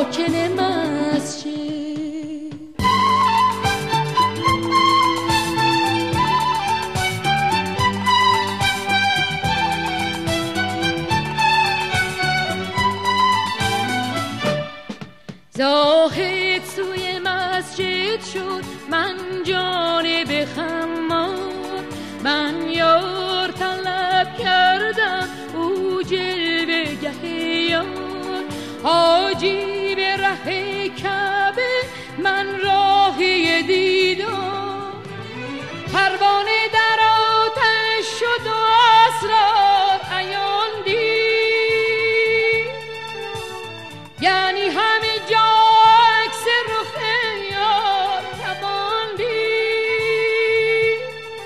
ساکن مسجد. زاهد سوی مسجد شد، من جانب خمار، من یار طلب کردم او جلوه گه یار. حاجی به ره کعبه، من راهی دیدار. پروانه در آتش شد و اسرار عیان دید، یعنی همه جا عکس رخ یار توان دید.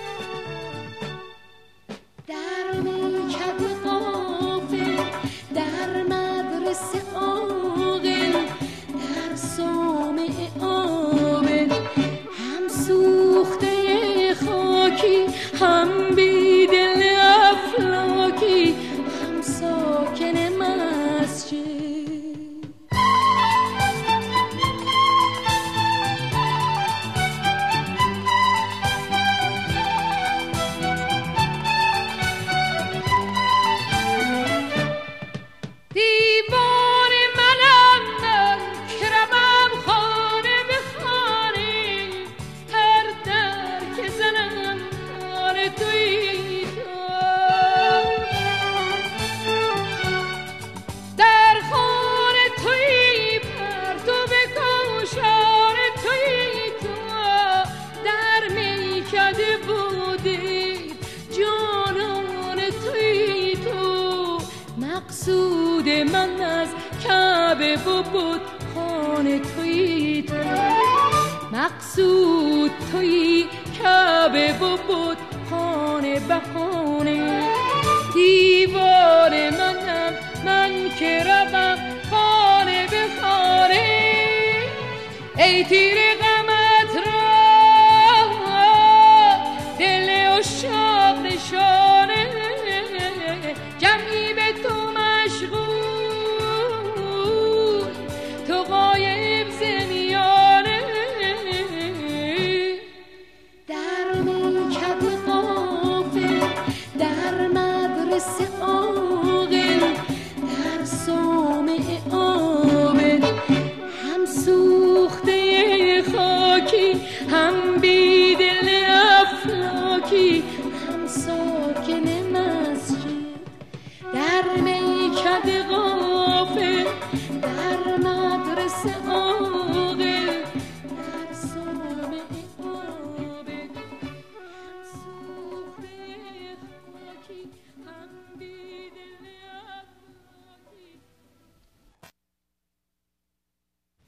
در میکده غافل، در مدرسه عاقل، در صومعه عامل، هم سوخته خاکی، هم بیدل افلاکی، هم ساکن مسجد. دیوان منم من که روم خانه به خانه، هر در که زنم آن تویی تو. در خانه تویی پرتو به کوشان تویی تو. در میکده بوده جانان تویی تو. مقصود من از کعبه و بود خانه تویی تو. مقصود تویی کعبه و بود خانه بهانه. دیوار منم من که روم خانه به خانه. ای تیر غمت را دل عشاق نشانه، جمعی به تو مشغول، تو غایب ز میانه. در میکده غافل، در مدرسه عاقل، در صومعه عامل، هم سوخته خاکی، هم بیدل افلاکی، هم ساکن مسجد. در میکده غافل، در مدرسه عاقل، در صومعه عامل، هم سوخته خاکی، هم بیدل